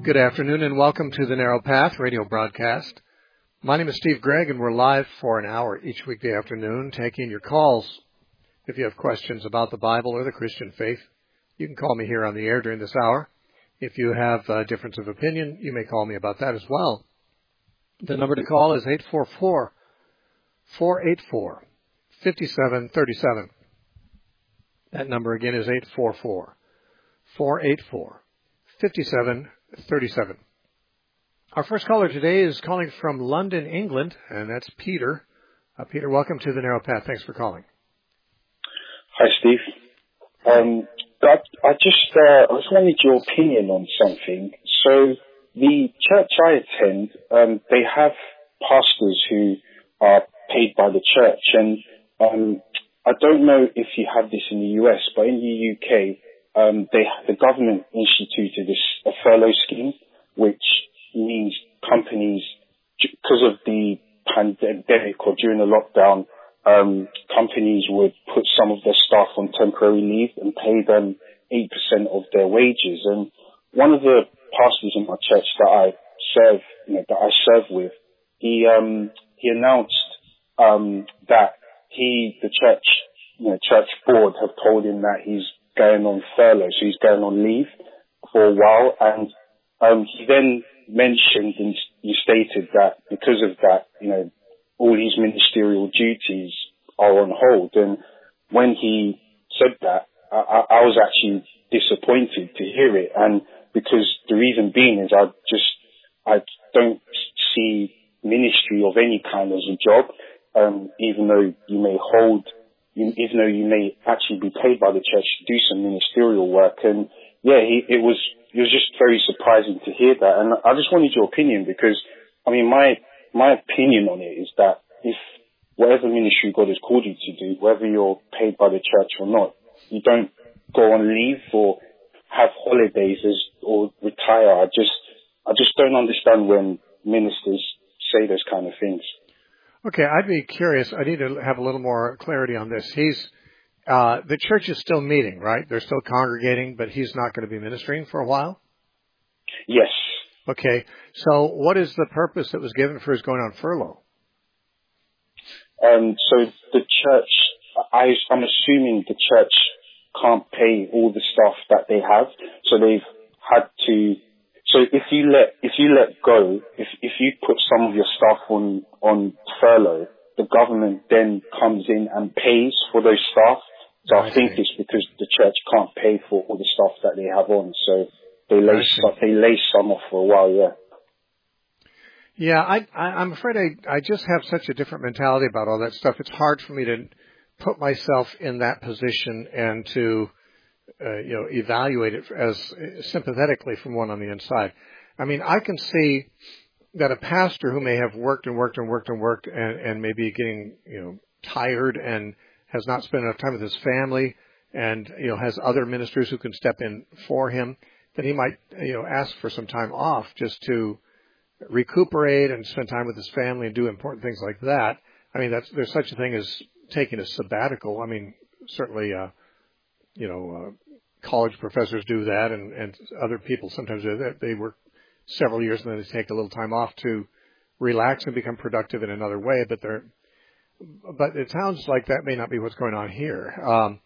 Good afternoon and welcome to the Narrow Path radio broadcast. My name is Steve Gregg and we're live for an hour each weekday afternoon taking your calls. If you have questions about the Bible or the Christian faith, you can call me here on the air during this hour. If you have a difference of opinion, you may call me about that as well. The number to call is 844-484-5737. That number again is 844-484-5737. Our first caller today is calling from London, England, and that's Peter. Peter, welcome to the Narrow Path. Thanks for calling. Hi, Steve. I just wanted your opinion on something. So the church I attend, they have pastors who are paid by the church, and I don't know if you have this in the US, but in the UK, the government instituted a furlough scheme, which means companies, because of the pandemic or during the lockdown, companies would put some of their staff on temporary leave and pay them 8% of their wages. And one of the pastors in my church that I serve with, he announced that the church board have told him that he's going on furlough, so he's going on leave for a while. And he then mentioned and he stated that because of that, all his ministerial duties are on hold. And when he said that, I was actually disappointed to hear it. And because the reason being is I don't see ministry of any kind as a job, even though you may actually be paid by the church to do some ministerial work. And yeah, it was just very surprising to hear that. And I just wanted your opinion because, my opinion on it is that if whatever ministry God has called you to do, whether you're paid by the church or not, you don't go on leave or have holidays or retire. I just don't understand when ministers say those kind of things. Okay, I'd be curious. I need to have a little more clarity on this. The church is still meeting, right? They're still congregating, but he's not going to be ministering for a while? Yes. Okay, so what is the purpose that was given for his going on furlough? So the church, I'm assuming the church can't pay all the staff that they have, so they've had to. So if you let go, if you put some of your staff on furlough, the government then comes in and pays for those staff. So I think it's because the church can't pay for all the staff that they have on, so they lay some off for a while. Yeah. Yeah, I'm afraid I just have such a different mentality about all that stuff. It's hard for me to put myself in that position and to evaluate it as sympathetically from one on the inside. I can see that a pastor who may have worked and may be getting, tired and has not spent enough time with his family and, has other ministers who can step in for him, that he might, ask for some time off just to recuperate and spend time with his family and do important things like that. There's such a thing as taking a sabbatical. Certainly, college professors do that, and other people sometimes do that. They work several years and then they take a little time off to relax and become productive in another way. But it sounds like that may not be what's going on here.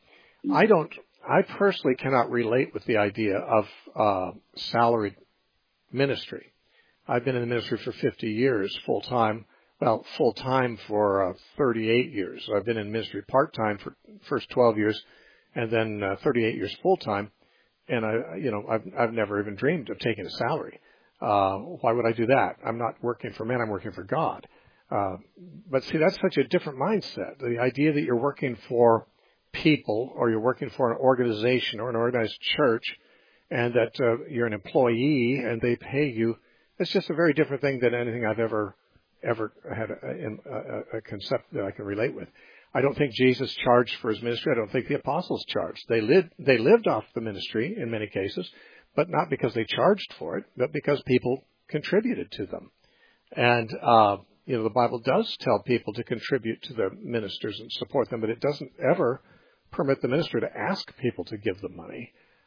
I personally cannot relate with the idea of salaried ministry. I've been in the ministry for 50 years, full-time. Well, full-time for 38 years. So I've been in ministry part-time for the first 12 years, and then 38 years full-time. And I've never even dreamed of taking a salary. Why would I do that? I'm not working for men. I'm working for God. But see, that's such a different mindset. The idea that you're working for people, or you're working for an organization or an organized church, and that you're an employee and they pay you. It's just a very different thing than anything I've ever had a concept that I can relate with. I don't think Jesus charged for his ministry. I don't think the apostles charged. They lived off the ministry in many cases, but not because they charged for it, but because people contributed to them. And the Bible does tell people to contribute to the ministers and support them, but it doesn't ever permit the minister to ask people to give them money.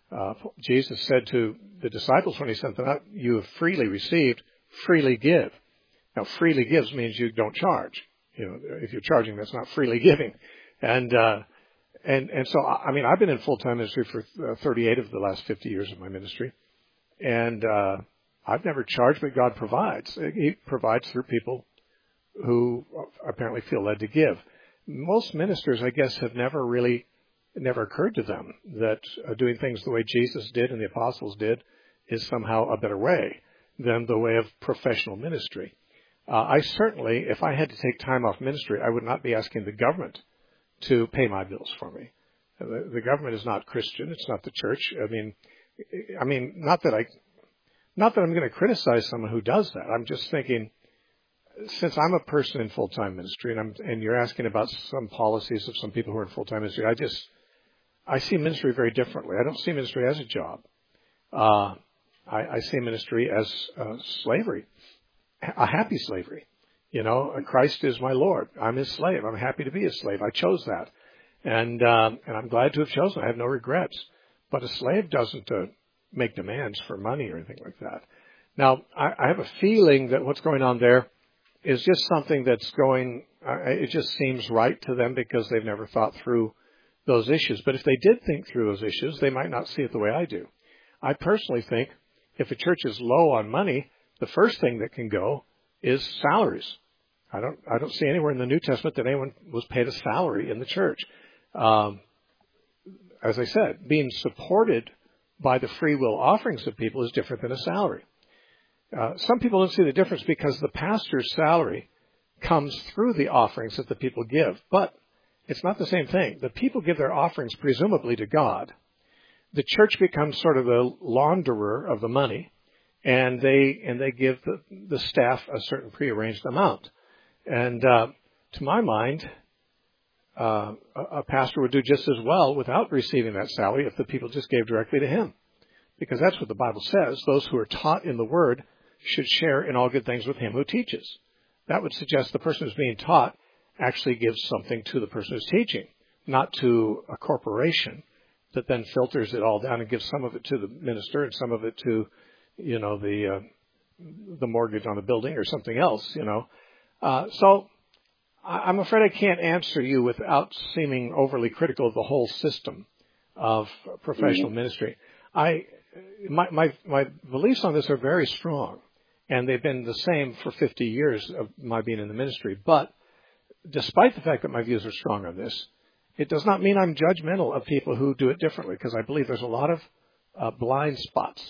Jesus said to the disciples when he sent them out, "You have freely received, freely give." Now, freely gives means you don't charge. If you're charging, that's not freely giving. And so, I mean, I've been in full-time ministry for 38 of the last 50 years of my ministry. And I've never charged, but God provides. He provides through people who apparently feel led to give. Most ministers, I guess, have never occurred to them that doing things the way Jesus did and the apostles did is somehow a better way than the way of professional ministry. I certainly, if I had to take time off ministry, I would not be asking the government to pay my bills for me. The government is not Christian. It's not the church. I mean, not that I'm going to criticize someone who does that. I'm just thinking, since I'm a person in full-time ministry, and you're asking about some policies of some people who are in full-time ministry, I see ministry very differently. I don't see ministry as a job. I see ministry as slavery, a happy slavery. Christ is my Lord. I'm his slave. I'm happy to be his slave. I chose that. And I'm glad to have chosen. I have no regrets. But a slave doesn't make demands for money or anything like that. Now, I have a feeling that what's going on there is just something that's going, it just seems right to them because they've never thought through those issues. But if they did think through those issues, they might not see it the way I do. I personally think if a church is low on money, the first thing that can go is salaries. I don't see anywhere in the New Testament that anyone was paid a salary in the church. As I said, being supported by the free will offerings of people is different than a salary. Some people don't see the difference because the pastor's salary comes through the offerings that the people give, but it's not the same thing. The people give their offerings presumably to God. The church becomes sort of the launderer of the money, and they give the staff a certain prearranged amount. And to my mind, a pastor would do just as well without receiving that salary if the people just gave directly to him. Because that's what the Bible says. Those who are taught in the Word should share in all good things with him who teaches. That would suggest the person who's being taught actually gives something to the person who's teaching, not to a corporation that then filters it all down and gives some of it to the minister and some of it to, the mortgage on the building or something else, So I'm afraid I can't answer you without seeming overly critical of the whole system of professional ministry. My beliefs on this are very strong, and they've been the same for 50 years of my being in the ministry. But despite the fact that my views are strong on this, it does not mean I'm judgmental of people who do it differently, because I believe there's a lot of blind spots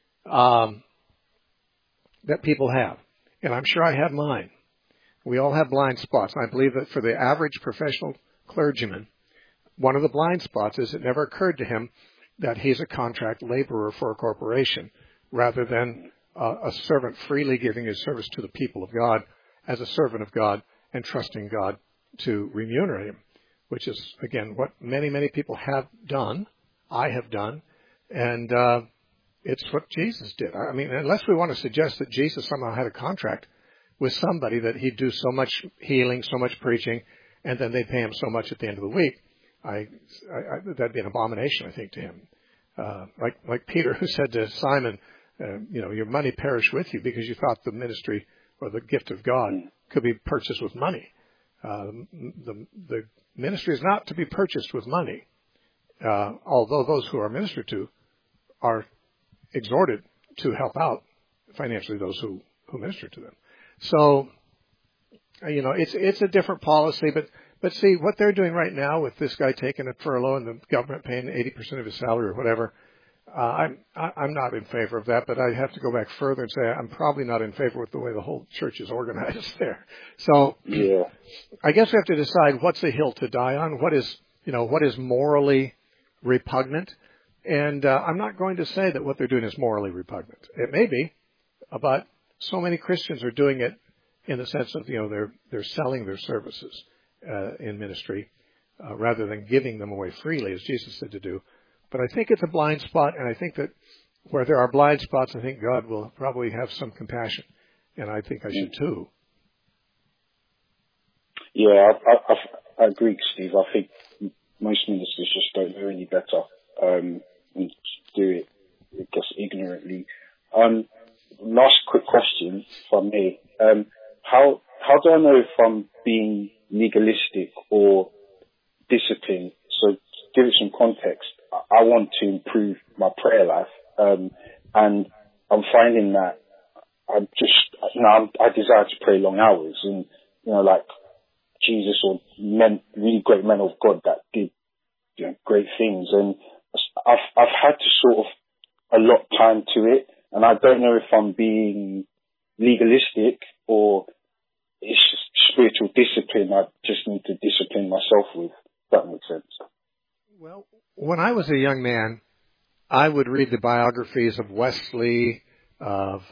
that people have, and I'm sure I have mine. We all have blind spots. And I believe that for the average professional clergyman, one of the blind spots is it never occurred to him that he's a contract laborer for a corporation rather than a servant freely giving his service to the people of God as a servant of God and trusting God to remunerate him, which is, again, what many, many people have done, I have done, and it's what Jesus did. I mean, unless we want to suggest that Jesus somehow had a contract with somebody that he'd do so much healing, so much preaching, and then they'd pay him so much at the end of the week, that'd be an abomination, I think, to him. Like Peter, who said to Simon, your money perish with you because you thought the ministry or the gift of God could be purchased with money. The ministry is not to be purchased with money, although those who are ministered to are exhorted to help out financially those who minister to them. So, it's a different policy, but see, what they're doing right now with this guy taking a furlough and the government paying 80% of his salary or whatever, I'm not in favor of that, but I have to go back further and say I'm probably not in favor with the way the whole church is organized there. So, yeah. I guess we have to decide what's the hill to die on, what is morally repugnant, and I'm not going to say that what they're doing is morally repugnant. It may be, but so many Christians are doing it in the sense of, they're selling their services in ministry rather than giving them away freely, as Jesus said to do. But I think it's a blind spot, and I think that where there are blind spots, I think God will probably have some compassion, and I think I should too. Yeah, I agree, Steve. I think most ministers just don't know any better. and do it, I guess, ignorantly. Last quick question from me. How do I know if I'm being legalistic or disciplined? So to give it some context, I want to improve my prayer life, and I'm finding that I desire to pray long hours, and like Jesus or really great men of God that did great things, and I've had to sort of allot time to it, and I don't know if I'm being legalistic or it's just spiritual discipline I just need to discipline myself with. If that makes sense. Well, when I was a young man, I would read the biographies of Wesley, of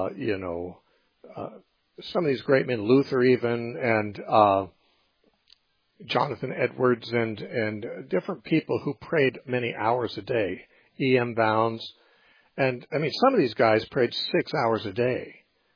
some of these great men, Luther even, and Jonathan Edwards, and different people who prayed many hours a day. E.M. Bounds, and I mean, some of these guys prayed 6 hours a day.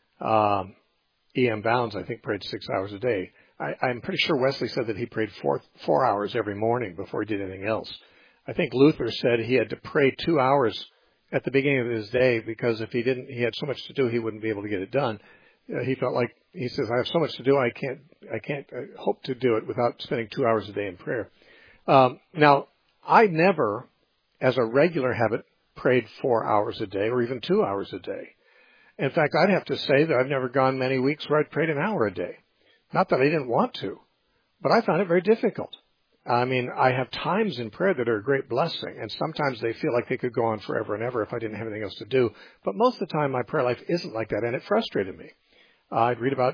E.M. Bounds, I think, prayed 6 hours a day. I'm pretty sure Wesley said that he prayed 4 hours every morning before he did anything else. I think Luther said he had to pray 2 hours at the beginning of his day because if he didn't, he had so much to do, he wouldn't be able to get it done. He felt like, he says, I have so much to do, I can't hope to do it without spending 2 hours a day in prayer. Now, I never, as a regular habit, prayed 4 hours a day or even 2 hours a day. In fact, I'd have to say that I've never gone many weeks where I'd prayed an hour a day. Not that I didn't want to, but I found it very difficult. I mean, I have times in prayer that are a great blessing, and sometimes they feel like they could go on forever and ever if I didn't have anything else to do. But most of the time, my prayer life isn't like that, and it frustrated me. I'd read about,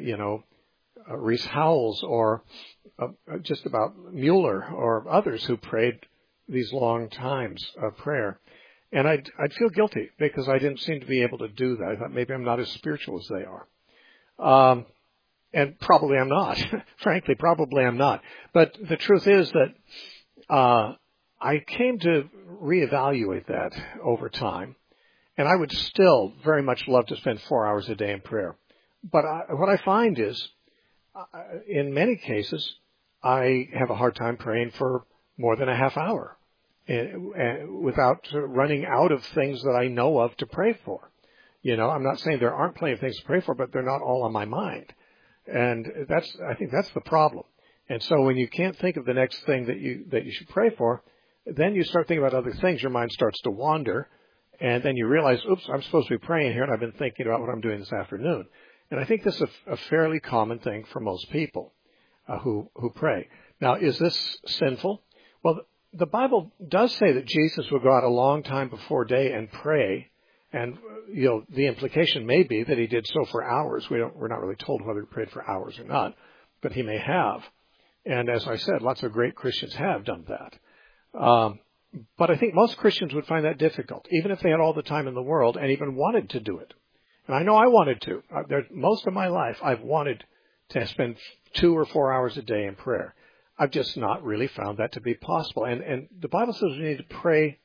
Rees Howells or just about Mueller or others who prayed these long times of prayer. And I'd feel guilty because I didn't seem to be able to do that. I thought maybe I'm not as spiritual as they are. And probably I'm not. Frankly, probably I'm not. But the truth is that I came to reevaluate that over time. And I would still very much love to spend 4 hours a day in prayer. But what I find is, in many cases, I have a hard time praying for more than a half hour without running out of things that I know of to pray for. I'm not saying there aren't plenty of things to pray for, but they're not all on my mind. And I think that's the problem. And so when you can't think of the next thing that you should pray for, then you start thinking about other things. Your mind starts to wander, and then you realize, oops, I'm supposed to be praying here, and I've been thinking about what I'm doing this afternoon. And I think this is a fairly common thing for most people who pray. Now, is this sinful? Well, the Bible does say that Jesus would go out a long time before day and pray. And, the implication may be that he did so for hours. We're not really told whether he prayed for hours or not, but he may have. And as I said, lots of great Christians have done that. But I think most Christians would find that difficult, even if they had all the time in the world and even wanted to do it. And I know I wanted to. Most of my life, I've wanted to spend 2 or 4 hours a day in prayer. I've just not really found that to be possible. And the Bible says we need to pray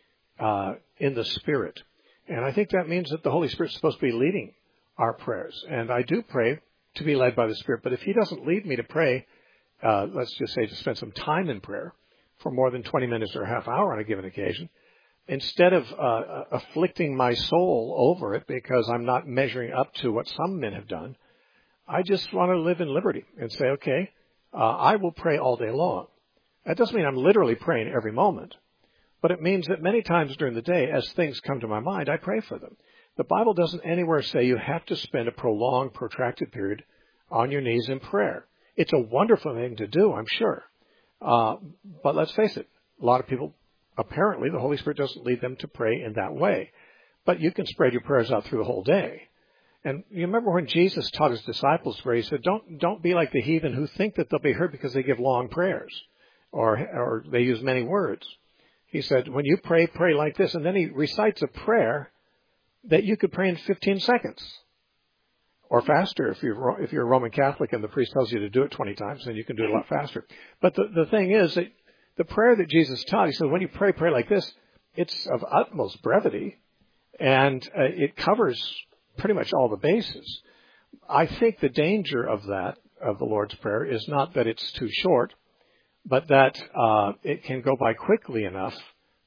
in the Spirit. And I think that means that the Holy Spirit's supposed to be leading our prayers. And I do pray to be led by the Spirit. But if he doesn't lead me to pray, let's just say to spend some time in prayer for more than 20 minutes or a half hour on a given occasion, instead of afflicting my soul over it because I'm not measuring up to what some men have done, I just want to live in liberty and say, okay, I will pray all day long. That doesn't mean I'm literally praying every moment, but it means that many times during the day, as things come to my mind, I pray for them. The Bible doesn't anywhere say you have to spend a prolonged, protracted period on your knees in prayer. It's a wonderful thing to do, I'm sure. But let's face it, a lot of people, apparently, the Holy Spirit doesn't lead them to pray in that way. But you can spread your prayers out through the whole day. And you remember when Jesus taught his disciples to pray, he said, don't be like the heathen who think that they'll be heard because they give long prayers or they use many words. He said, when you pray, pray like this. And then he recites a prayer that you could pray in 15 seconds or faster. If you're a Roman Catholic and the priest tells you to do it 20 times, then you can do it a lot faster. But the thing is that the prayer that Jesus taught, he said, when you pray, pray like this, it's of utmost brevity, and it covers pretty much all the bases. I think the danger of the Lord's Prayer, is not that it's too short, but that it can go by quickly enough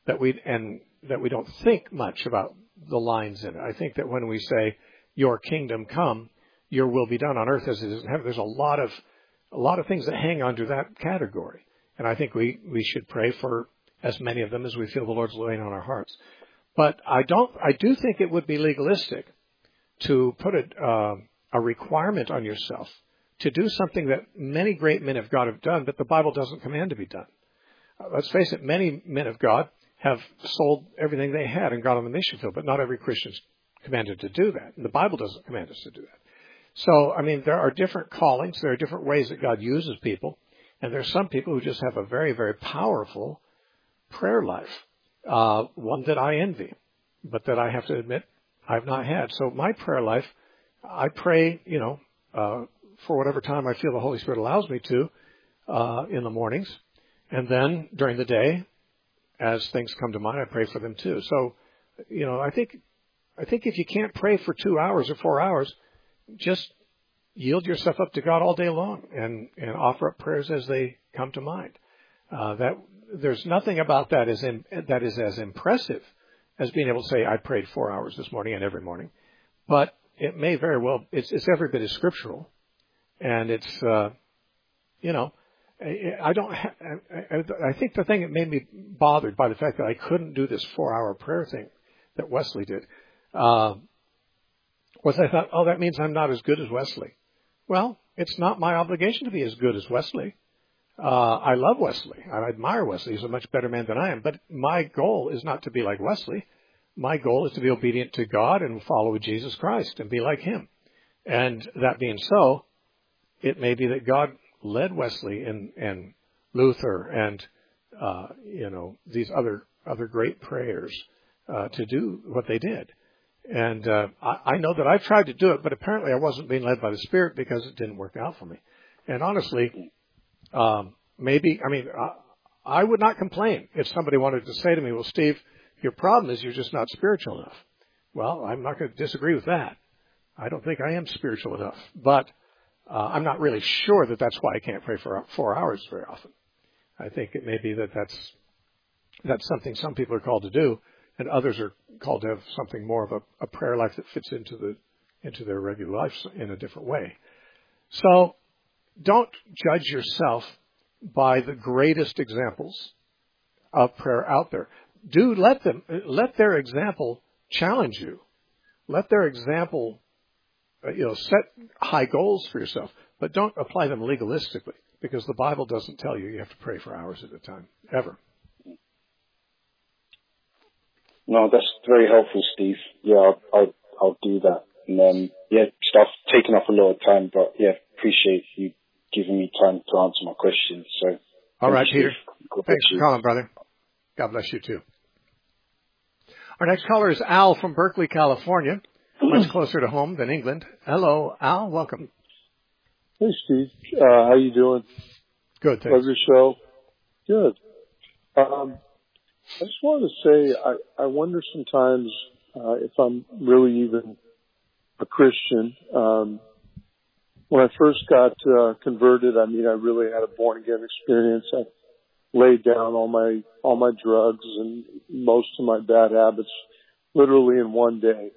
that we don't think much about the lines in it. I think that when we say, "Your kingdom come, your will be done on earth as it is in heaven," there's a lot of things that hang under that category. And I think we should pray for as many of them as we feel the Lord's laying on our hearts. But I do think it would be legalistic to put a requirement on yourself to do something that many great men of God have done, but the Bible doesn't command to be done. Let's face it, many men of God have sold everything they had and got on the mission field, but not every Christian's commanded to do that. And the Bible doesn't command us to do that. So, I mean, there are different callings. There are different ways that God uses people. And there's some people who just have a very, very powerful prayer life, one that I envy, but that I have to admit I've not had. So my prayer life, I pray, for whatever time I feel the Holy Spirit allows me to in the mornings. And then during the day, as things come to mind, I pray for them too. So, I think if you can't pray for 2 hours or 4 hours, just yield yourself up to God all day long and offer up prayers as they come to mind. That there's nothing about that that is as impressive as being able to say, I prayed 4 hours this morning and every morning. But it may very well, it's every bit as scriptural. And it's, I think the thing that made me bothered by the fact that I couldn't do this 4-hour prayer thing that Wesley did, was I thought, that means I'm not as good as Wesley. Well, it's not my obligation to be as good as Wesley. I love Wesley. I admire Wesley. He's a much better man than I am. But my goal is not to be like Wesley. My goal is to be obedient to God and follow Jesus Christ and be like him. And that being so, it may be that God led Wesley and Luther and these other great prayers to do what they did. And I know that I've tried to do it, but apparently I wasn't being led by the Spirit because it didn't work out for me. And honestly, I would not complain if somebody wanted to say to me, well, Steve, your problem is you're just not spiritual enough. Well, I'm not going to disagree with that. I don't think I am spiritual enough. But I'm not really sure that that's why I can't pray for 4 hours very often. I think it may be that that's something some people are called to do, and others are called to have something more of a prayer life that fits into their regular life in a different way. So don't judge yourself by the greatest examples of prayer out there. Do let their example challenge you. Let their example, set high goals for yourself, but don't apply them legalistically, because the Bible doesn't tell you have to pray for hours at a time, ever. No, that's very helpful, Steve. Yeah, I'll do that. And stuff taking up a lot of time, but appreciate you giving me time to answer my questions. So, all right, Peter. Thanks for calling, brother. God bless you too. Our next caller is Al from Berkeley, California, much closer to home than England. Hello, Al. Welcome. Hey, Steve. How you doing? Good, thanks. Love your show. Good. I just wanted to say, I wonder sometimes if I'm really even a Christian. When I first got converted, I really had a born again experience. I laid down all my drugs and most of my bad habits literally in one day.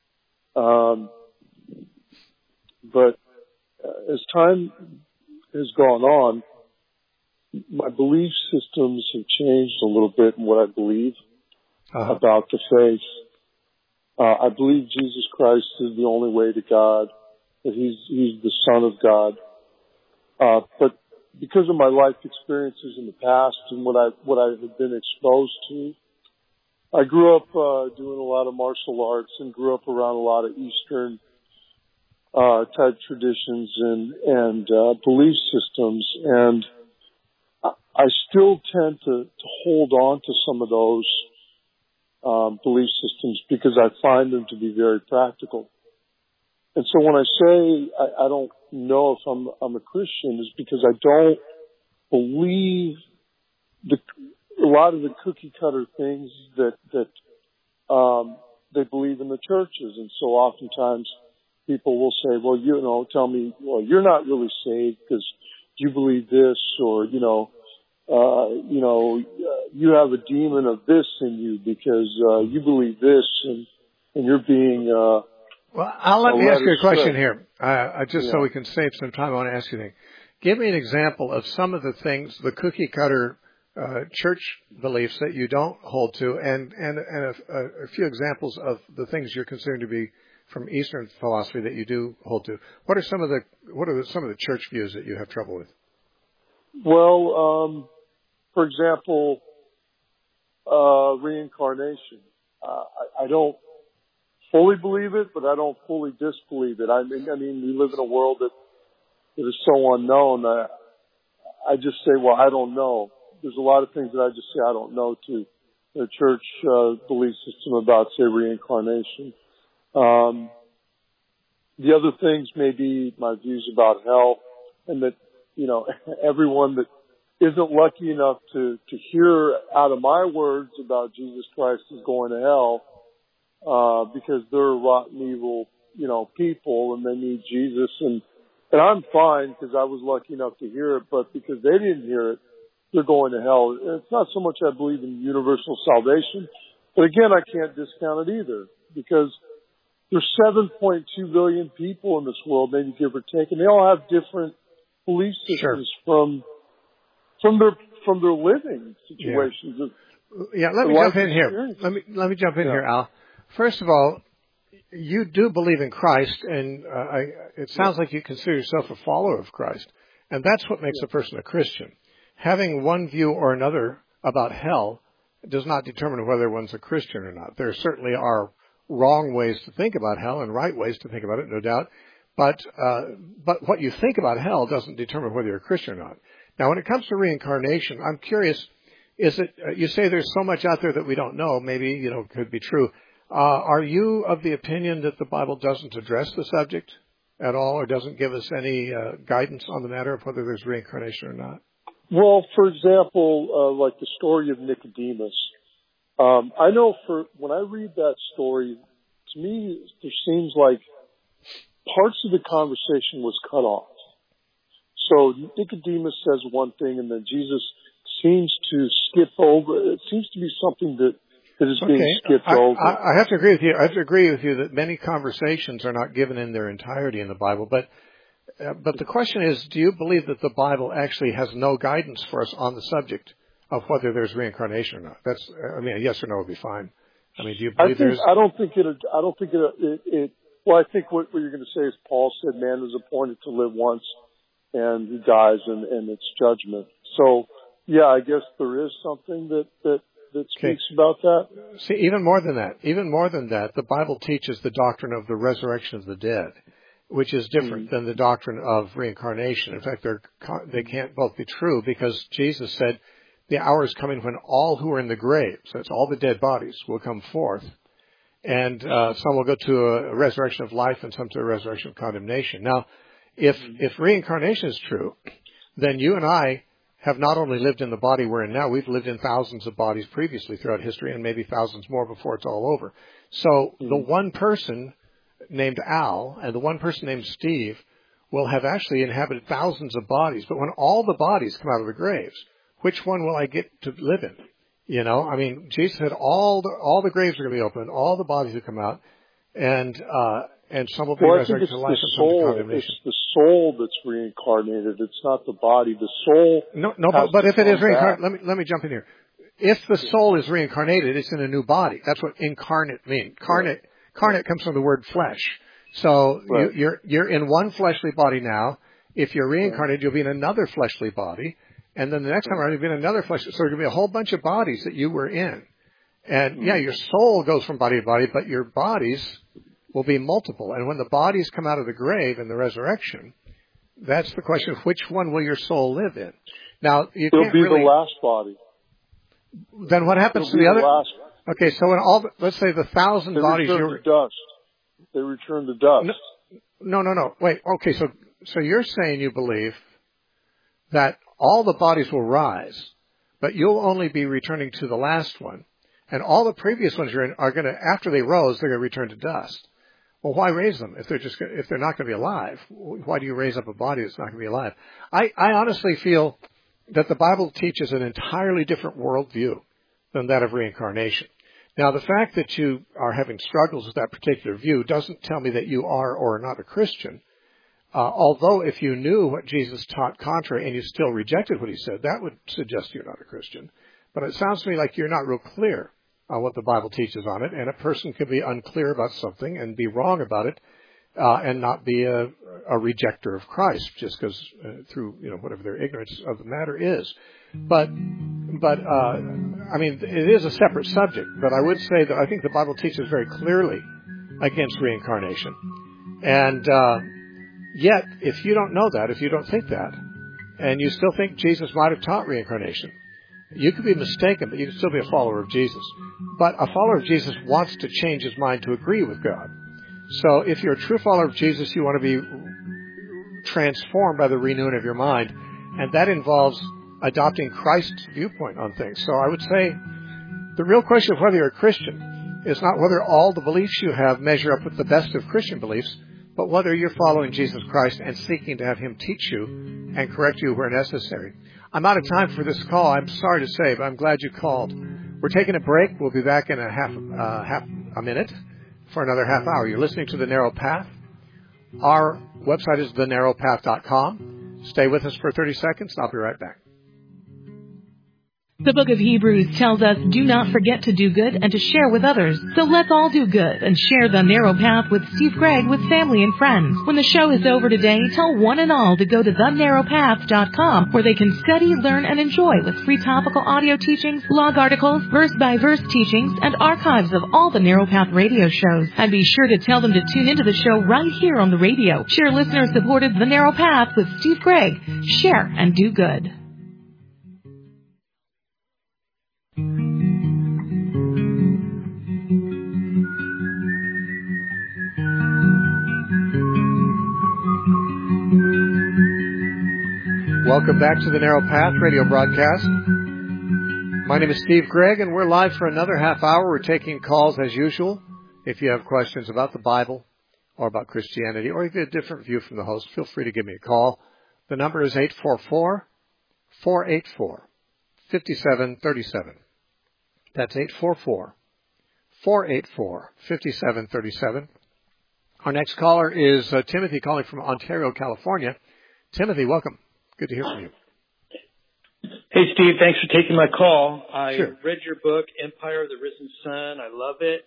But as time has gone on, my belief systems have changed a little bit in what I believe about the faith. I believe Jesus Christ is the only way to God, that He's the Son of God. But because of my life experiences in the past and what I have been exposed to, I grew up doing a lot of martial arts and grew up around a lot of Eastern type traditions and belief systems, and I still tend to hold on to some of those belief systems because I find them to be very practical. And so when I say I don't know if I'm a Christian, is because I don't believe a lot of the cookie cutter things that they believe in the churches. And so oftentimes people will say, well, tell me, well, you're not really saved because you believe this, or, you have a demon of this in you because you believe this, and you're being. Well, let me ask you a question straight. here. So we can save some time, I want to ask you a thing. Give me an example of some of the things, the cookie cutter church beliefs that you don't hold to, and a few examples of the things you're considering to be from Eastern philosophy that you do hold to. What are some of the church views that you have trouble with? Well, for example, reincarnation. I don't fully believe it, but I don't fully disbelieve it. I mean, we live in a world that is so unknown. I just say, well, I don't know. There's a lot of things that I just say I don't know to the church belief system about, say, reincarnation. The other things may be my views about hell, and that, everyone that isn't lucky enough to hear out of my words about Jesus Christ is going to hell, because they're rotten, evil, people, and they need Jesus. And I'm fine because I was lucky enough to hear it, but because they didn't hear it, they're going to hell. It's not so much I believe in universal salvation, but again, I can't discount it either, because there's 7.2 billion people in this world, maybe give or take, and they all have different belief systems from their living situations. Yeah, let me jump in here. Let me jump in here, Al. First of all, you do believe in Christ, and it sounds like you consider yourself a follower of Christ, and that's what makes a person a Christian. Having one view or another about hell does not determine whether one's a Christian or not. There certainly are wrong ways to think about hell and right ways to think about it, no doubt. But what you think about hell doesn't determine whether you're a Christian or not. Now, when it comes to reincarnation, I'm curious, is it, you say there's so much out there that we don't know, maybe, could be true. Are you of the opinion that the Bible doesn't address the subject at all, or doesn't give us any guidance on the matter of whether there's reincarnation or not? Well, for example, like the story of Nicodemus. I know when I read that story, to me, there seems like parts of the conversation was cut off. So Nicodemus says one thing, and then Jesus seems to skip over. It seems to be something that is being skipped over. I have to agree with you. I have to agree with you that many conversations are not given in their entirety in the Bible. But the question is, do you believe that the Bible actually has no guidance for us on the subject of whether there's reincarnation or not? That's, a yes or no would be fine. Do you believe there's? I don't think it. Well, I think what you're going to say is Paul said man is appointed to live once, and he dies, and it's judgment. So, yeah, I guess there is something that speaks about that. See, even more than that, the Bible teaches the doctrine of the resurrection of the dead, which is different than the doctrine of reincarnation. In fact, they can't both be true, because Jesus said, the hour is coming when all who are in the grave, so it's all the dead bodies, will come forth. And some will go to a resurrection of life and some to a resurrection of condemnation. Now, if reincarnation is true, then you and I have not only lived in the body we're in now, we've lived in thousands of bodies previously throughout history, and maybe thousands more before it's all over. So the one person named Al and the one person named Steve will have actually inhabited thousands of bodies. But when all the bodies come out of the graves, which one will I get to live in? Jesus said all the graves are going to be open, all the bodies will come out, and some will be resurrected to life and some to condemnation. It's the soul that's reincarnated. It's not the body. The soul. No. But if it is reincarnated, let me jump in here. If the soul is reincarnated, it's in a new body. That's what incarnate means. Carnate comes from the word flesh. So right. You're in one fleshly body now. If you're reincarnated, you'll be in another fleshly body. And then the next time around, you'll be in another flesh. So there's going to be a whole bunch of bodies that you were in. And your soul goes from body to body, but your bodies will be multiple. And when the bodies come out of the grave in the resurrection, that's the question of which one will your soul live in. Now, it'll be the last body. Then what happens to the other? Okay, so in let's say the 1,000 bodies return to dust. They return to dust. No. Wait. Okay, so you're saying you believe that all the bodies will rise, but you'll only be returning to the last one, and all the previous ones you're in are going to, after they rose, they're going to return to dust. Well, why raise them if they're not going to be alive? Why do you raise up a body that's not going to be alive? I honestly feel that the Bible teaches an entirely different worldview than that of reincarnation. Now, the fact that you are having struggles with that particular view doesn't tell me that you are or are not a Christian. Although if you knew what Jesus taught contrary and you still rejected what he said, that would suggest you're not a Christian. But it sounds to me like you're not real clear on what the Bible teaches on it, and a person can be unclear about something and be wrong about it, and not be a rejecter of Christ just because through whatever their ignorance of the matter is. But I mean, it is a separate subject. But I would say that I think the Bible teaches very clearly against reincarnation, and yet if you don't know that, if you don't think that, and you still think Jesus might have taught reincarnation, you could be mistaken, but you can still be a follower of Jesus. But a follower of Jesus wants to change his mind to agree with God. So if you're a true follower of Jesus, you want to be transformed by the renewing of your mind, and that involves adopting Christ's viewpoint on things. So I would say the real question of whether you're a Christian is not whether all the beliefs you have measure up with the best of Christian beliefs, but whether you're following Jesus Christ and seeking to have him teach you and correct you where necessary. I'm out of time for this call. I'm sorry to say, but I'm glad you called. We're taking a break. We'll be back in half a minute for another half hour. You're listening to The Narrow Path. Our website is thenarrowpath.com. Stay with us for 30 seconds, and I'll be right back. The book of Hebrews tells us, do not forget to do good and to share with others. So let's all do good and share The Narrow Path with Steve Gregg with family and friends. When the show is over today, tell one and all to go to thenarrowpath.com, where they can study, learn, and enjoy with free topical audio teachings, blog articles, verse-by-verse teachings, and archives of all the Narrow Path radio shows. And be sure to tell them to tune into the show right here on the radio. Share listener-supported The Narrow Path with Steve Gregg. Share and do good. Welcome back to the Narrow Path radio broadcast. My name is Steve Gregg, and we're live for another half hour. We're taking calls as usual. If you have questions about the Bible or about Christianity, or if you have a different view from the host, feel free to give me a call. The number is 844-484-5737. That's 844-484-5737. Our next caller is Timothy, calling from Ontario, California. Timothy, welcome. Good to hear from you. Hey, Steve. Thanks for taking my call. I Sure. read your book, Empire of the Risen Sun. I love it.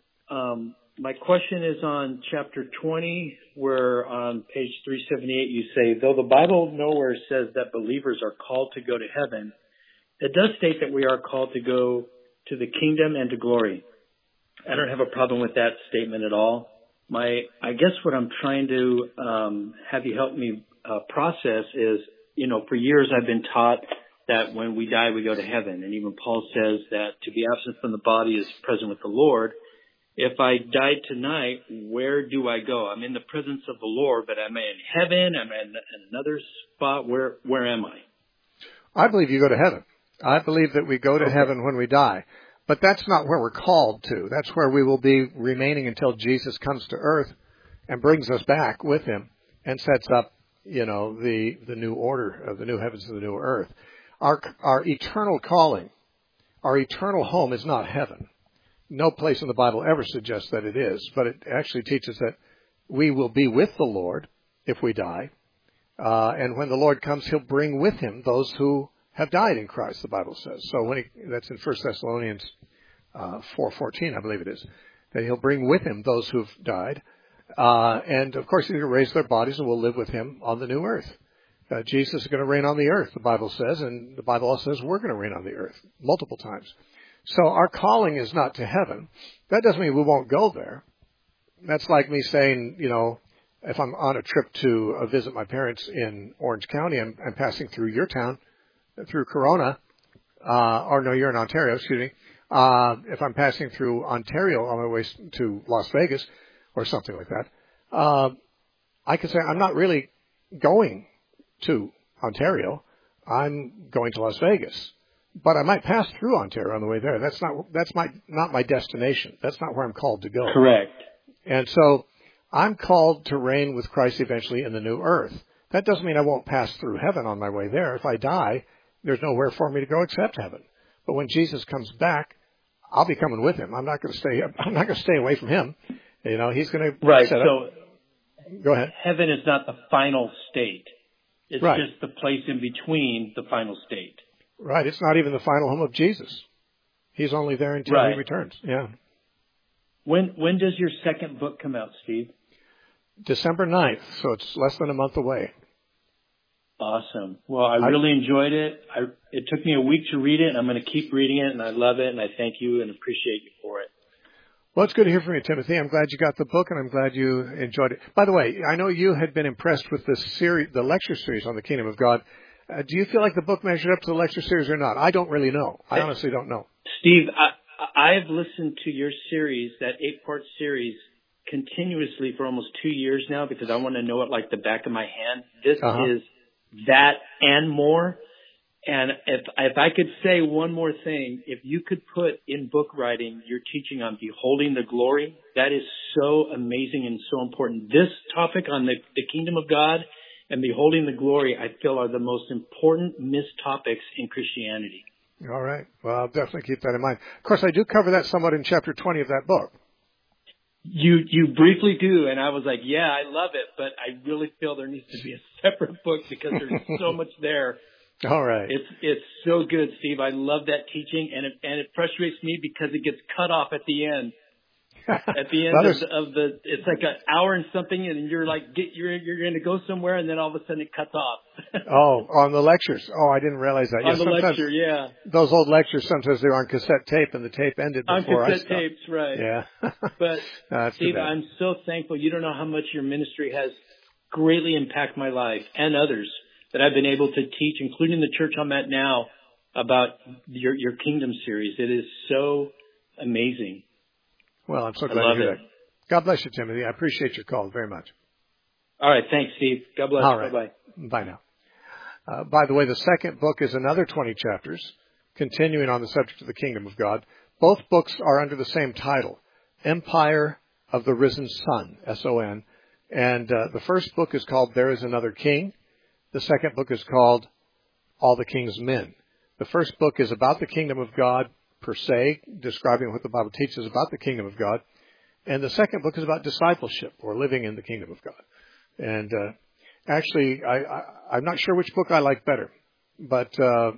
My question is on chapter 20, where on page 378 you say, though the Bible nowhere says that believers are called to go to heaven, it does state that we are called to go to the kingdom and to glory. I don't have a problem with that statement at all. I guess what I'm trying to have you help me process is, for years I've been taught that when we die, we go to heaven. And even Paul says that to be absent from the body is present with the Lord. If I died tonight, where do I go? I'm in the presence of the Lord, but am I in heaven? Am I in another spot? Where am I? I believe you go to heaven. I believe that we go to heaven when we die. But that's not where we're called to. That's where we will be remaining until Jesus comes to earth and brings us back with him and sets up the new order of the new heavens and the new earth. Our eternal calling, our eternal home is not heaven. No place in the Bible ever suggests that it is, but it actually teaches that we will be with the Lord if we die. And when the Lord comes, he'll bring with him those who have died in Christ, the Bible says. So that's in 1 Thessalonians 4:14, I believe it is, that he'll bring with him those who've died. And, of course, he's going to raise their bodies and we'll live with him on the new earth. Jesus is going to reign on the earth, the Bible says, and the Bible also says we're going to reign on the earth multiple times. So our calling is not to heaven. That doesn't mean we won't go there. That's like me saying, if I'm on a trip to visit my parents in Orange County, I'm passing through your town, through Corona, you're in Ontario, excuse me. If I'm passing through Ontario on my way to Las Vegas, or something like that, I could say I'm not really going to Ontario. I'm going to Las Vegas, but I might pass through Ontario on the way there. That's not my destination. That's not where I'm called to go. Correct. And so I'm called to reign with Christ eventually in the new earth. That doesn't mean I won't pass through heaven on my way there. If I die there's nowhere for me to go except heaven. But when Jesus comes back, I'll be coming with him. I'm not going to stay away from him. You know, he's going to right. set So up. Go ahead. Heaven is not the final state. It's right. just the place in between the final state. Right. It's not even the final home of Jesus. He's only there until right. he returns. Yeah. When does your second book come out, Steve? December 9th, so it's less than a month away. Awesome. Well, I really enjoyed it. It took me a week to read it, and I'm going to keep reading it, and I love it, and I thank you and appreciate you for it. Well, it's good to hear from you, Timothy. I'm glad you got the book, and I'm glad you enjoyed it. By the way, I know you had been impressed with this series, the lecture series on the Kingdom of God. Do you feel like the book measured up to the lecture series or not? I don't really know. I honestly don't know. Steve, I've listened to your series, that 8-part series, continuously for almost 2 years now because I want to know it like the back of my hand. This is that and more. And if I could say one more thing, if you could put in book writing your teaching on beholding the glory, that is so amazing and so important. This topic on the kingdom of God and beholding the glory, I feel, are the most important missed topics in Christianity. All right. Well, I'll definitely keep that in mind. Of course, I do cover that somewhat in chapter 20 of that book. You briefly do, and I was like, yeah, I love it, but I really feel there needs to be a separate book because there's so much there. All right. It's so good, Steve. I love that teaching, and it frustrates me because it gets cut off at the end. At the end of the, it's like an hour and something, and you're like, you're going to go somewhere, and then all of a sudden it cuts off. Oh, on the lectures. Oh, I didn't realize that. On the lecture, yeah. Those old lectures, sometimes they're on cassette tape, and the tape ended before on cassette tapes, right. Yeah. But, Steve, I'm so thankful. You don't know how much your ministry has greatly impacted my life and others that I've been able to teach, including the church I'm at now, about your Kingdom series. It is so amazing. Well, I'm so glad to hear that. God bless you, Timothy. I appreciate your call very much. All right. Thanks, Steve. God bless. All right. Bye-bye. Bye now. By the way, the second book is another 20 chapters, continuing on the subject of the kingdom of God. Both books are under the same title, Empire of the Risen Son, S-O-N. And the first book is called There is Another King. The second book is called All the King's Men. The first book is about the kingdom of God per se, describing what the Bible teaches about the kingdom of God. And the second book is about discipleship, or living in the kingdom of God. And actually, I'm not sure which book I like better, but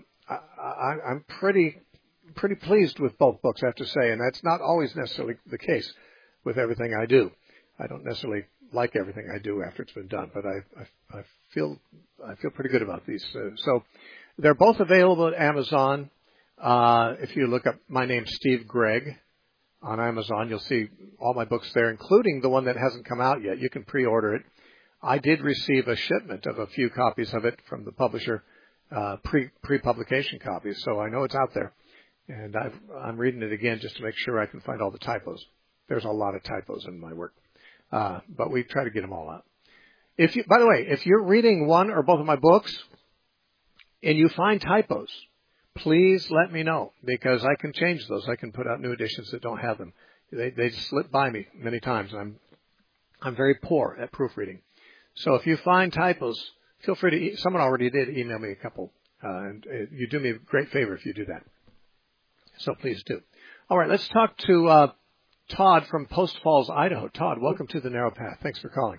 I'm pretty pleased with both books, I have to say, and that's not always necessarily the case with everything I do. I don't necessarily like everything I do after it's been done, but I feel pretty good about these. So they're both available at Amazon. If you look up my name, Steve Gregg, on Amazon, you'll see all my books there, including the one that hasn't come out yet. You can pre-order it. I did receive a shipment of a few copies of it from the publisher, pre-publication copies, so I know it's out there. And I'm reading it again just to make sure I can find all the typos. There's a lot of typos in my work, but we try to get them all out. By the way, if you're reading one or both of my books and you find typos, please let me know, because I can change those. I can put out new editions that don't have them. They slip by me many times, and I'm very poor at proofreading. So if you find typos, feel free to. Someone already did email me a couple, and you do me a great favor if you do that. So please do. All right, let's talk to Todd from Post Falls, Idaho. Todd, welcome to the Narrow Path. Thanks for calling.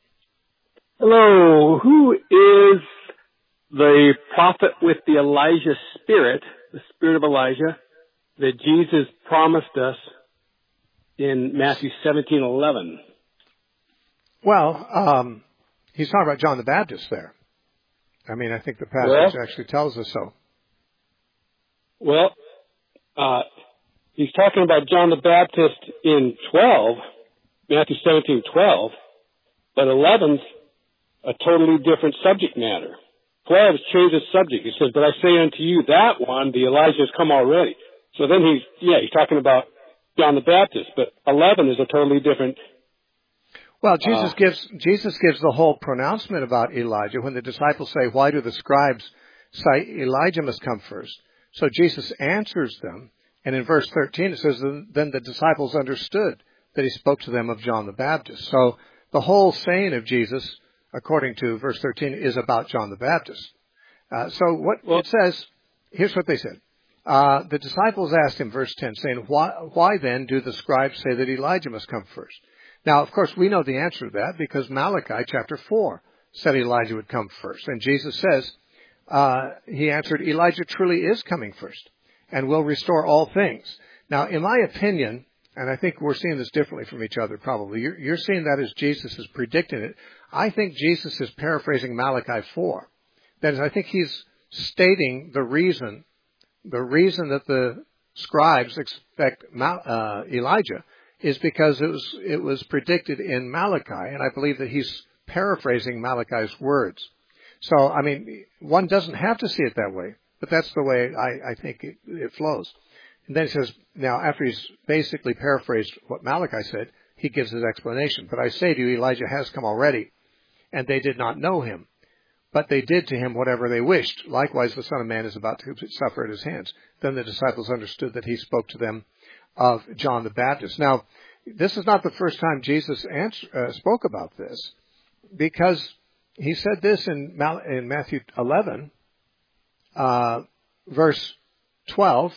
Hello. Who is the prophet with the Elijah spirit, the spirit of Elijah, that Jesus promised us in Matthew 17:11? Well, he's talking about John the Baptist there. I mean, I think the passage actually tells us so. Well, he's talking about John the Baptist in 12, Matthew 17:12, but 11's a totally different subject matter. 12 changes subject. He says, but I say unto you, that one, the Elijah has come already. So then he's talking about John the Baptist, but 11 is a totally different. Well, Jesus gives the whole pronouncement about Elijah when the disciples say, why do the scribes say Elijah must come first? So Jesus answers them, and in verse 13 it says, then the disciples understood that he spoke to them of John the Baptist. So the whole saying of Jesus, according to verse 13, is about John the Baptist. So what it says, here's what they said. The disciples asked him, verse 10, saying, why then do the scribes say that Elijah must come first? Now, of course, we know the answer to that because Malachi chapter 4 said Elijah would come first. And Jesus says, he answered, Elijah truly is coming first and will restore all things. Now, in my opinion, and I think we're seeing this differently from each other probably, you're seeing that as Jesus is predicting it. I think Jesus is paraphrasing Malachi 4. That is, I think he's stating the reason that the scribes expect Elijah is because it was predicted in Malachi, and I believe that he's paraphrasing Malachi's words. So, I mean, one doesn't have to see it that way, but that's the way I think it flows. And then he says, now, after he's basically paraphrased what Malachi said, he gives his explanation. But I say to you, Elijah has come already, and they did not know him. But they did to him whatever they wished. Likewise, the Son of Man is about to suffer at his hands. Then the disciples understood that he spoke to them of John the Baptist. Now, this is not the first time Jesus spoke about this, because he said this in Matthew 11, verse 12,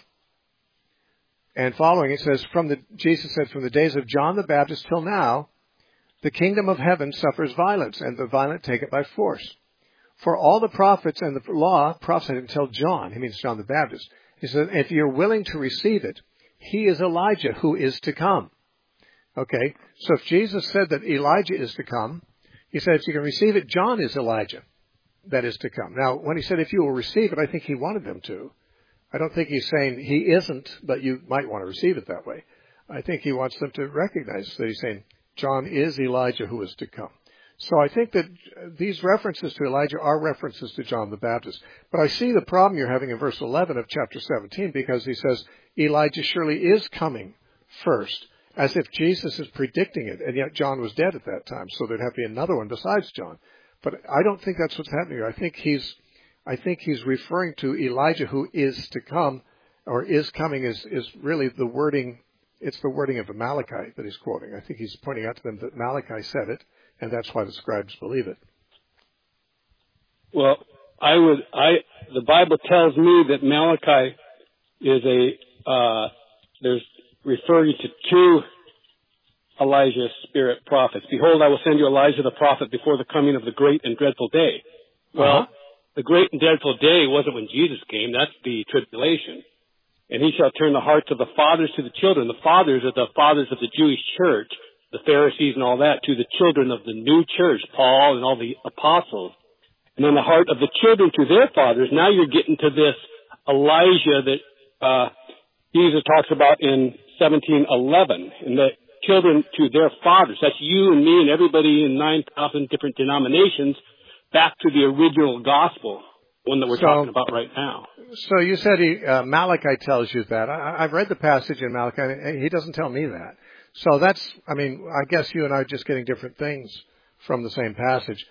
and following. It says, Jesus said, from the days of John the Baptist till now, the kingdom of heaven suffers violence, and the violent take it by force. For all the prophets and the law prophesied until John. He means John the Baptist. He said, if you're willing to receive it, he is Elijah who is to come. Okay, so if Jesus said that Elijah is to come, he said if you can receive it, John is Elijah that is to come. Now, when he said if you will receive it, I think he wanted them to. I don't think he's saying he isn't, but you might want to receive it that way. I think he wants them to recognize that he's saying John is Elijah who is to come. So I think that these references to Elijah are references to John the Baptist. But I see the problem you're having in verse 11 of chapter 17, because he says Elijah surely is coming first, as if Jesus is predicting it, and yet John was dead at that time, so there'd have to be another one besides John. But I don't think that's what's happening here. I think he's referring to Elijah who is to come, or is coming is really the wording. It's the wording of Malachi that he's quoting. I think he's pointing out to them that Malachi said it, and that's why the scribes believe it. Well, the Bible tells me that Malachi is there's referring to two Elijah's spirit prophets. Behold, I will send you Elijah the prophet before the coming of the great and dreadful day. Well, the great and dreadful day wasn't when Jesus came. That's the tribulation. And he shall turn the hearts of the fathers to the children. The fathers are the fathers of the Jewish church, the Pharisees and all that, to the children of the new church, Paul and all the apostles. And then the heart of the children to their fathers. Now you're getting to this Elijah that Jesus talks about in 17:11, and the children to their fathers. That's you and me and everybody in 9,000 different denominations, back to the original gospel, one that we're talking about right now. So you said Malachi tells you that. I've read the passage in Malachi, and he doesn't tell me that. So I guess you and I are just getting different things from the same passage.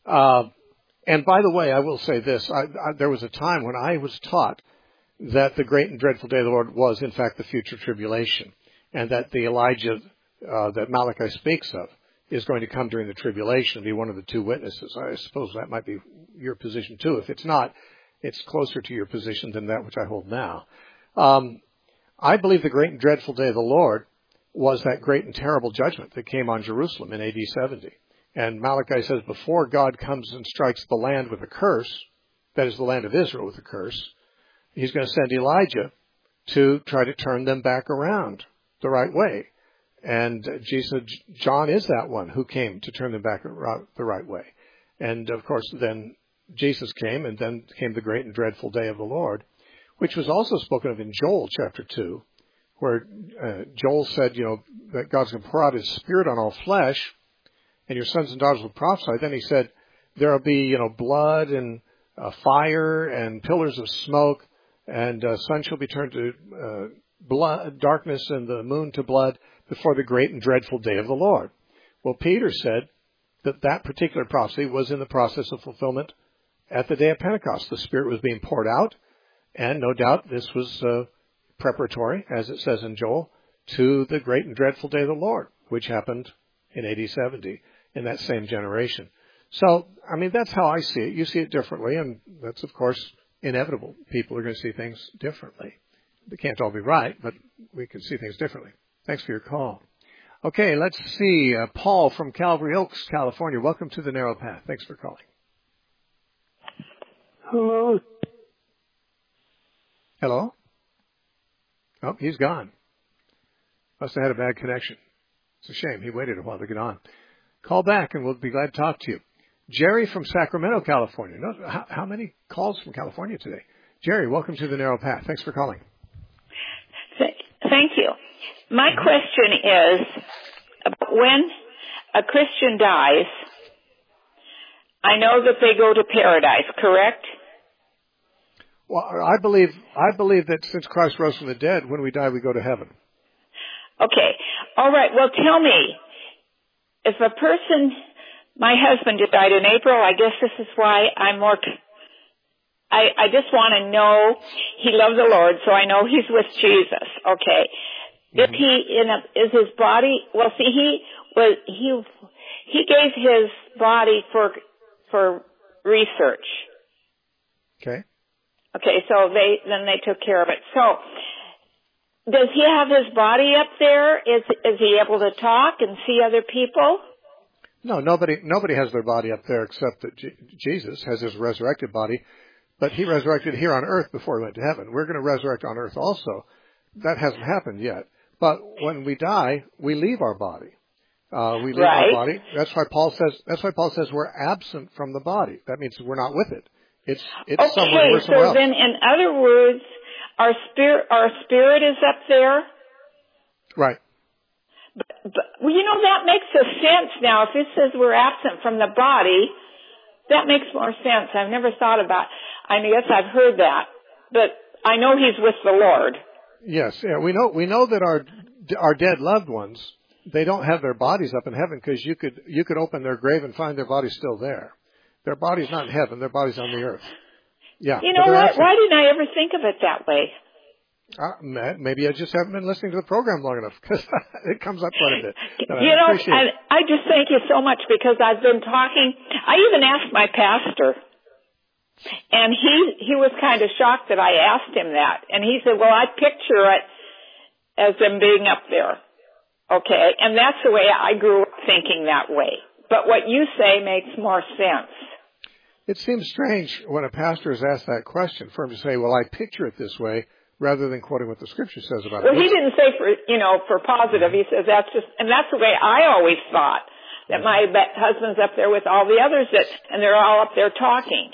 And by the way, I will say this. There was a time when I was taught that the great and dreadful day of the Lord was, in fact, the future tribulation, and that the Elijah that Malachi speaks of is going to come during the tribulation and be one of the two witnesses. I suppose that might be your position, too. If it's not, it's closer to your position than that which I hold now. I believe the great and dreadful day of the Lord was that great and terrible judgment that came on Jerusalem in AD 70. And Malachi says before God comes and strikes the land with a curse, that is the land of Israel with a curse, he's going to send Elijah to try to turn them back around the right way. And Jesus said, John is that one who came to turn them back the right way. And of course, then Jesus came, and then came the great and dreadful day of the Lord, which was also spoken of in Joel chapter 2, where Joel said, that God's going to pour out his Spirit on all flesh, and your sons and daughters will prophesy. Then he said, there will be, blood and fire and pillars of smoke, and sun shall be turned to blood, darkness, and the moon to blood before the great and dreadful day of the Lord. Well, Peter said that particular prophecy was in the process of fulfillment at the day of Pentecost. The Spirit was being poured out, and no doubt this was preparatory, as it says in Joel, to the great and dreadful day of the Lord, which happened in AD 70 in that same generation. So, that's how I see it. You see it differently, and that's, of course, inevitable. People are going to see things differently. They can't all be right, but we can see things differently. Thanks for your call. Okay, let's see. Paul from Calvary Oaks, California. Welcome to the Narrow Path. Thanks for calling. Hello. Hello? Oh, he's gone. Must have had a bad connection. It's a shame. He waited a while to get on. Call back and we'll be glad to talk to you. Jerry from Sacramento, California. How many calls from California today? Jerry, welcome to the Narrow Path. Thanks for calling. Thank you. My question is, when a Christian dies, I know that they go to paradise, correct? Well, I believe that since Christ rose from the dead, when we die, we go to heaven. Okay. All right. Well, tell me, if a person, my husband just died in April, I guess this is why I'm more, I just want to know, he loves the Lord, so I know he's with Jesus. Okay. If he, is his body, well, see, he gave his body for research. Okay. Okay, so they took care of it. So, does he have his body up there? Is he able to talk and see other people? No, nobody has their body up there except that Jesus has his resurrected body, but he resurrected here on earth before he went to heaven. We're going to resurrect on earth also. That hasn't happened yet. But when we die, we leave our body. We leave our body. That's why Paul says we're absent from the body. That means we're not with it. It's somewhere else. So then, in other words, our spirit is up there. Right. But well, that makes a sense now. If it says we're absent from the body, that makes more sense. I've never thought about. I guess I've heard that, but I know he's with the Lord. Yes, yeah, we know that our dead loved ones, they don't have their bodies up in heaven, because you could open their grave and find their bodies still there. Their body's not in heaven, their body's on the earth. Yeah. You know what? Why didn't I ever think of it that way? Maybe I just haven't been listening to the program long enough, because it comes up quite a bit. I just thank you so much, because I've been talking. I even asked my pastor, and he was kind of shocked that I asked him that. And he said, well, I picture it as them being up there. Okay? And that's the way I grew up thinking that way. But what you say makes more sense. It seems strange when a pastor is asked that question for him to say, well, I picture it this way, rather than quoting what the Scripture says about it. Well, he didn't say for positive. He says that's the way I always thought, that my husband's up there with all the others and they're all up there talking.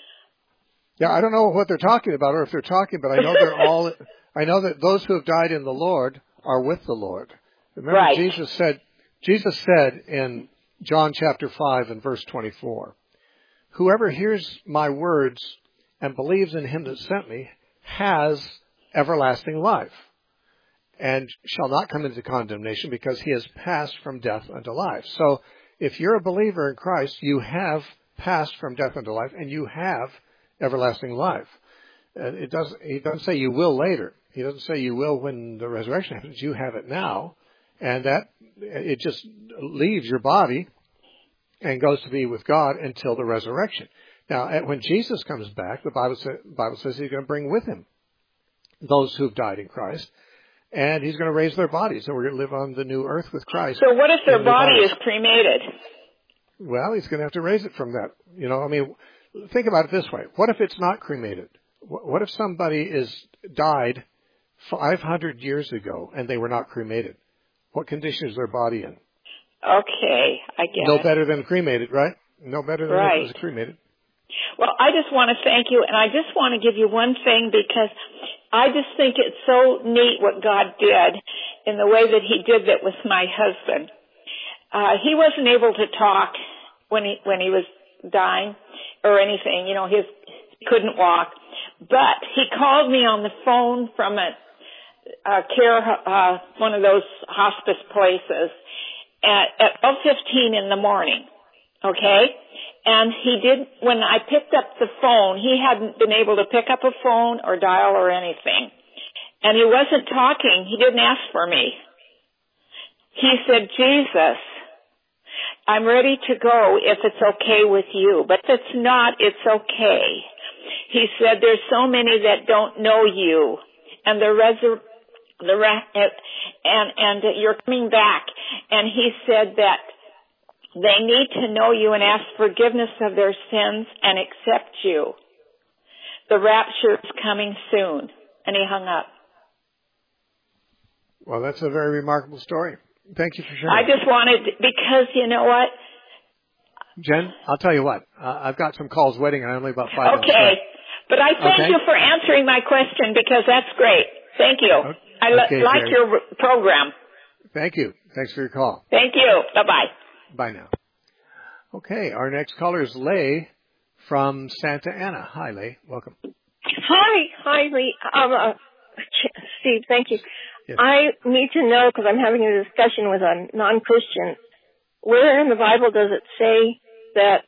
Yeah, I don't know what they're talking about or if they're talking, but I know I know that those who have died in the Lord are with the Lord. Remember, right. Jesus said in John chapter 5 and verse 24, whoever hears my words and believes in him that sent me has everlasting life and shall not come into condemnation, because he has passed from death unto life. So if you're a believer in Christ, you have passed from death unto life, and you have everlasting life. He doesn't say you will later. He doesn't say you will when the resurrection happens. You have it now, and that it just leaves your body and goes to be with God until the resurrection. Now, when Jesus comes back, the Bible says he's going to bring with him those who've died in Christ, and he's going to raise their bodies, and we're going to live on the new earth with Christ. So what if their body is cremated? Well, he's going to have to raise it from that. Think about it this way. What if it's not cremated? What if somebody died 500 years ago and they were not cremated? What condition is their body in? Okay, I get it. No better than cremated, right? No better than if it was cremated. Well, I just want to thank you, and I just want to give you one thing, because I just think it's so neat what God did in the way that he did that with my husband. He wasn't able to talk when he was dying or anything. He couldn't walk. But he called me on the phone from one of those hospice places at 12:15 in the morning. Okay? And when I picked up the phone, he hadn't been able to pick up a phone or dial or anything. And he wasn't talking. He didn't ask for me. He said, Jesus, I'm ready to go if it's okay with you. But if it's not, it's okay. He said, there's so many that don't know you, and and you're coming back. And he said that they need to know you and ask forgiveness of their sins and accept you. The rapture is coming soon. And he hung up. Well, that's a very remarkable story. Thank you for sharing. I just wanted, because you know what? Jen, I'll tell you what. I've got some calls waiting, and I'm only about 5 minutes. Okay. But I thank you for answering my question, because that's great. Thank you. Okay. I like your program. Thank you. Thanks for your call. Thank you. Bye-bye. Bye now. Okay, our next caller is Lay from Santa Ana. Hi, Lay. Welcome. Hi, Lee. Steve, thank you. Yes. I need to know, because I'm having a discussion with a non-Christian, where in the Bible does it say that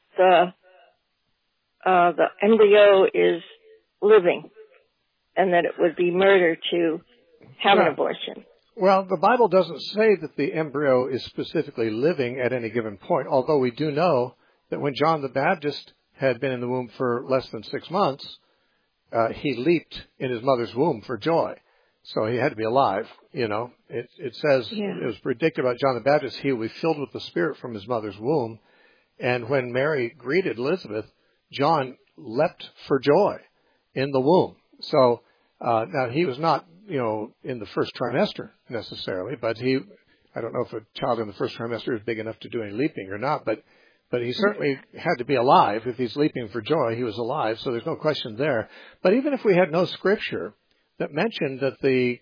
the embryo is living and that it would be murder to have an abortion? Well, the Bible doesn't say that the embryo is specifically living at any given point, although we do know that when John the Baptist had been in the womb for less than 6 months, he leaped in his mother's womb for joy. So he had to be alive, you know. It says, It was predicted about John the Baptist, he will be filled with the Spirit from his mother's womb. And when Mary greeted Elizabeth, John leapt for joy in the womb. So now he was not, in the first trimester necessarily, but I don't know if a child in the first trimester is big enough to do any leaping or not, but he certainly had to be alive. If he's leaping for joy, he was alive, so there's no question there. But even if we had no scripture that mentioned that the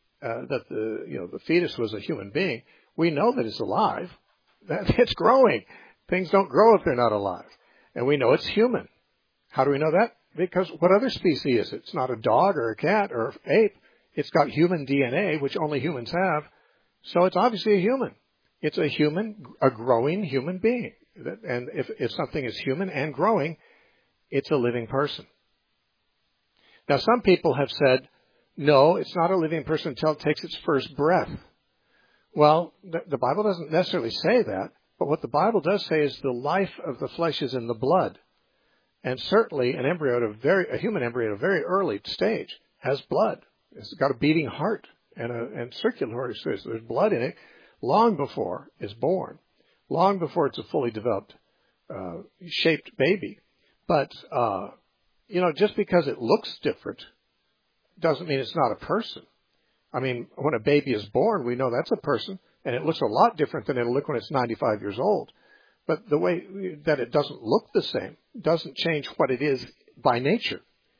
fetus was a human being, we know that it's alive. That it's growing. Things don't grow if they're not alive. And we know it's human. How do we know that? Because what other species is it? It's not a dog or a cat or an ape. It's got human DNA, which only humans have. So it's obviously a human. It's a growing human being. And if something is human and growing, it's a living person. Now, some people have said, no, it's not a living person until it takes its first breath. Well, the Bible doesn't necessarily say that, but what the Bible does say is the life of the flesh is in the blood. And certainly an human embryo at a very early stage has blood. It's got a beating heart and circulatory system. So there's blood in it long before it's born, long before it's a fully developed, shaped baby. But, just because it looks different doesn't mean it's not a person. I mean, when a baby is born, we know that's a person, and it looks a lot different than it'll look when it's 95 years old. But the way that it doesn't look the same doesn't change what it is by nature.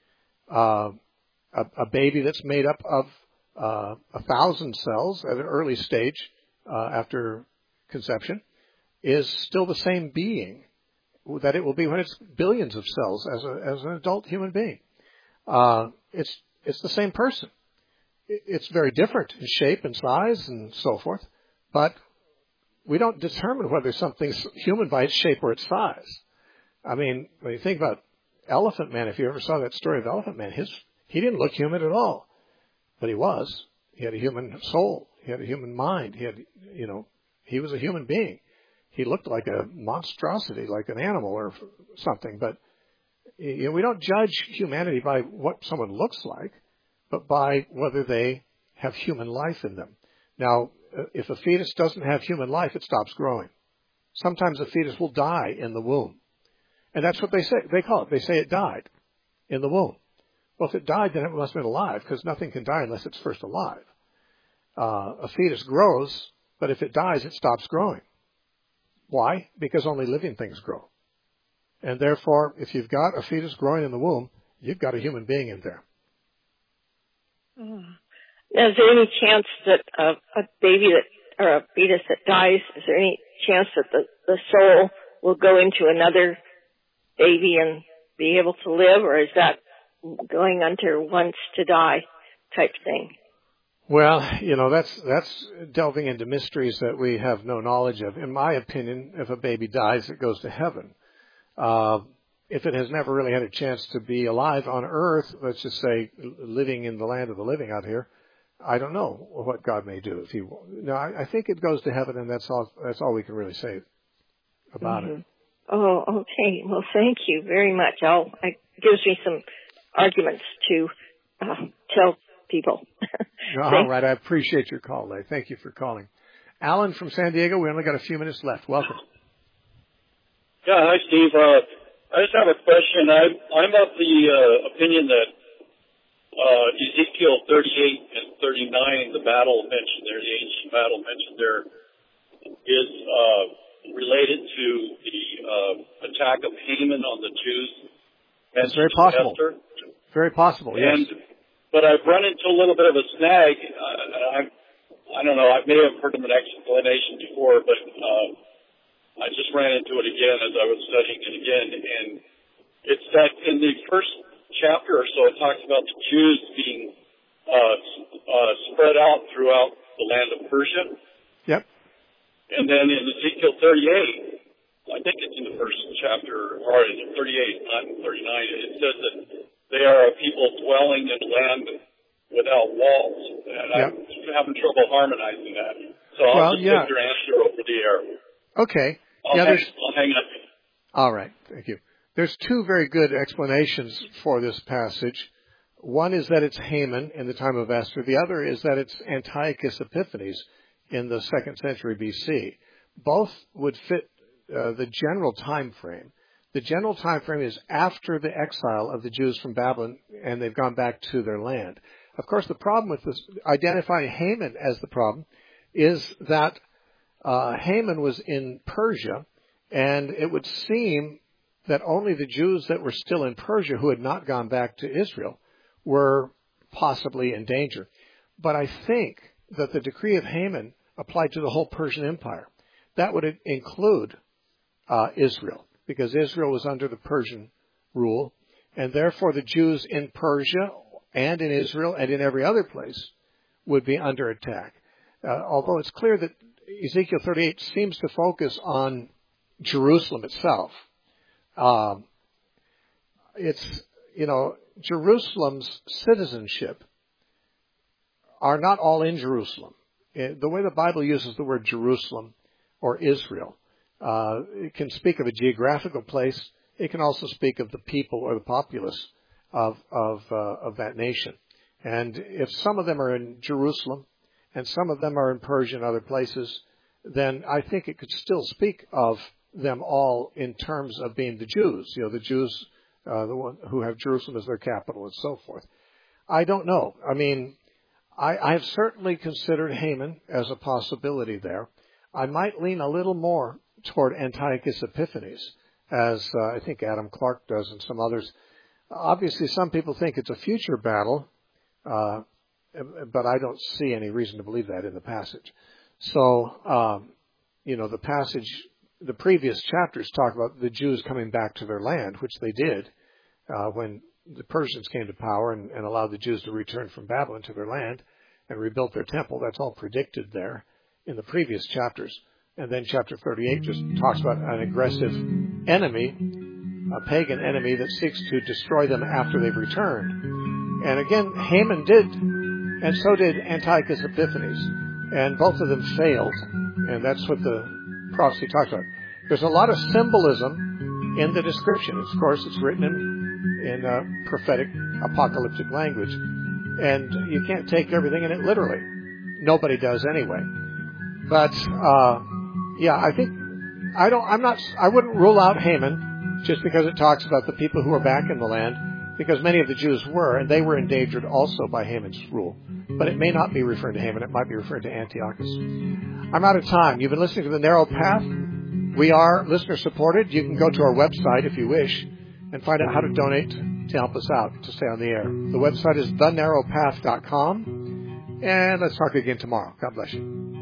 A baby that's made up of 1,000 cells at an early stage after conception is still the same being that it will be when it's billions of cells as an adult human being. It's the same person. It's very different in shape and size and so forth, but we don't determine whether something's human by its shape or its size. I mean, when you think about Elephant Man, if you ever saw that story of Elephant Man, he didn't look human at all, but he was. He had a human soul. He had a human mind. He was a human being. He looked like a monstrosity, like an animal or something, but we don't judge humanity by what someone looks like, but by whether they have human life in them. Now, if a fetus doesn't have human life, it stops growing. Sometimes a fetus will die in the womb. And that's what they say. They call it. They say it died in the womb. Well, if it died, then it must have been alive, because nothing can die unless it's first alive. A fetus grows, but if it dies, it stops growing. Why? Because only living things grow. And therefore, if you've got a fetus growing in the womb, you've got a human being in there. Now, is there any chance that a baby or a fetus that dies, is there any chance that the soul will go into another baby and be able to live, or is that going under once to die type thing? Well, that's delving into mysteries that we have no knowledge of. In my opinion, if a baby dies, it goes to heaven. If it has never really had a chance to be alive on earth, let's just say living in the land of the living out here, I don't know what God may do. I think it goes to heaven, and that's all we can really say about it. Oh, okay. Well, thank you very much. I gives me some arguments to tell people. All right. I appreciate your call, Leigh. Thank you for calling. Alan from San Diego, we only got a few minutes left. Welcome. Yeah, hi, Steve. I just have a question. I'm of the opinion that Ezekiel 38 and 39, the battle mentioned there, the ancient battle mentioned there, is related to the attack of Haman on the Jews. That's very possible. Esther. Very possible, yes. But I've run into a little bit of a snag. I don't know, I may have heard an explanation before, but I just ran into it again as I was studying it again. And it's that in the first chapter or so, it talks about the Jews being spread out throughout the land of Persia. Yep. And then in Ezekiel 38, I think it's in the first chapter, or in 38, not in 39, it says that they are a people dwelling in land without walls. And I'm having trouble harmonizing that. So I'll just take your answer over the air. Okay. I'll hang up. All right. Thank you. There's two very good explanations for this passage. One is that it's Haman in the time of Esther. The other is that it's Antiochus Epiphanes in the 2nd century BC. Both would fit the general time frame. The general time frame is after the exile of the Jews from Babylon, and they've gone back to their land. Of course, the problem with this, identifying Haman as the problem, is that Haman was in Persia, and it would seem that only the Jews that were still in Persia who had not gone back to Israel were possibly in danger. But I think that the decree of Haman applied to the whole Persian Empire. That would include Israel, because Israel was under the Persian rule, and therefore the Jews in Persia and in Israel and in every other place would be under attack. Although it's clear that Ezekiel 38 seems to focus on Jerusalem itself. Jerusalem's citizenship are not all in Jerusalem. The way the Bible uses the word Jerusalem or Israel, it can speak of a geographical place. It can also speak of the people or the populace of that nation. And if some of them are in Jerusalem and some of them are in Persia and other places, then I think it could still speak of them all in terms of being the Jews, the Jews the one who have Jerusalem as their capital and so forth. I don't know. I mean, I have certainly considered Haman as a possibility there. I might lean a little more toward Antiochus Epiphanes, as I think Adam Clark does and some others. Obviously, some people think it's a future battle, but I don't see any reason to believe that in the passage. So, the passage, the previous chapters talk about the Jews coming back to their land, which they did when the Persians came to power and allowed the Jews to return from Babylon to their land and rebuilt their temple. That's all predicted there in the previous chapters. And then chapter 38 just talks about an aggressive enemy, a pagan enemy that seeks to destroy them after they've returned. And again, Haman did, and so did Antiochus Epiphanes. And both of them failed. And that's what the prophecy talks about. There's a lot of symbolism in the description. Of course, it's written in prophetic, apocalyptic language. And you can't take everything in it literally. Nobody does anyway. But, I think, I wouldn't rule out Haman just because it talks about the people who are back in the land, because many of the Jews were, and they were endangered also by Haman's rule. But it may not be referring to Haman. It might be referring to Antiochus. I'm out of time. You've been listening to The Narrow Path. We are listener supported. You can go to our website if you wish and find out how to donate to help us out to stay on the air. The website is thenarrowpath.com. And let's talk again tomorrow. God bless you.